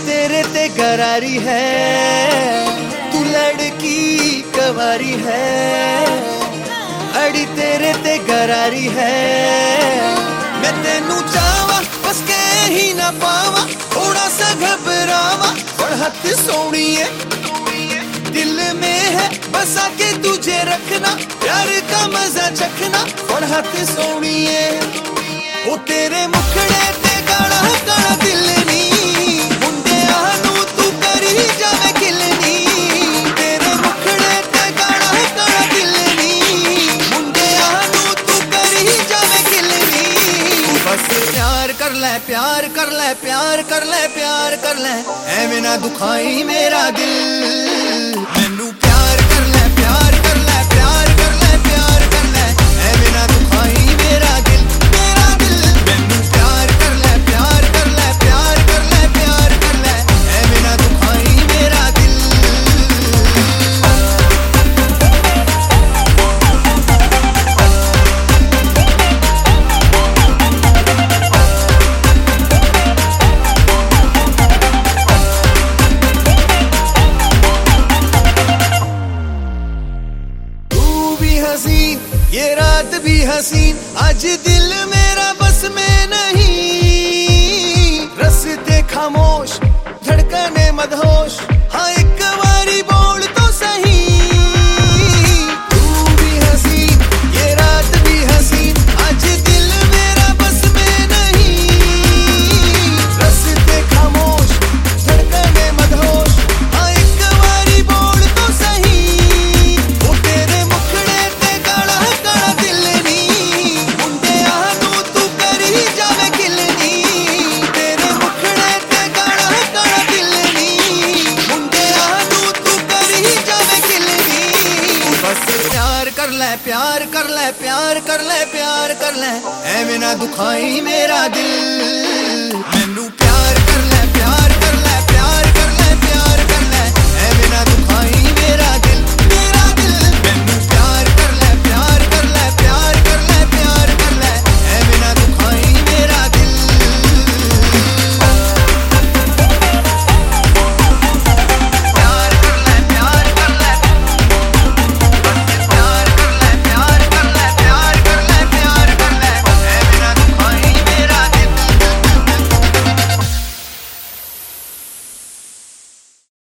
तेरे ते गरारी है, तू लड़की कवारी है। अड़ी तेरे ते गरारी है, मैं तेनू चाहवा बस कह ही ना पावा, थोड़ा सा घबरावा और हाथ सोनिए दिल में है बस आके तुझे रखना, प्यार का मजा चखना और हाथ सोनिए। ओ तेरे मुखड़े ते गाड़ा गाड़ा दिल नी, मुंडे आनू तू करी जावे किलनी। तेरे मुखड़े ते गाड़ा गाड़ा दिल नी, मुंडे आनू तू करी जावे किलनी। बस प्यार कर ले प्यार कर ले प्यार कर ले प्यार कर ले, ऐवें ना दुखाई मेरा दिल। मैनू प्यार कर ले प्यार कर ले प्यार कर ले प्यार कर ले, ऐवें ना दुखाई मेरा दिल मेरा दिल। मैनू प्यार कर ले प्यार कर ले प्यार कर ले प्यार कर ले, ऐवें ना दुखाई मेरा दिल। हसीन ये रात भी हसीन, आज दिल मेरा बस में नहीं। रस्ते खामोश धड़कने मदहोश, हाँ एक बारी बोल तो सही। तू भी हसीन ये रात भी हसीन, आज दिल मेरा बस में नहीं। रस्ते खामोश धड़कने मदहोश, हाँ एक बारी बोल तो सही। वो तेरे मुखड़े प्यार कर ले प्यार कर ले प्यार कर ले, ऐवें ना दुखाई मेरा दिल। मैनू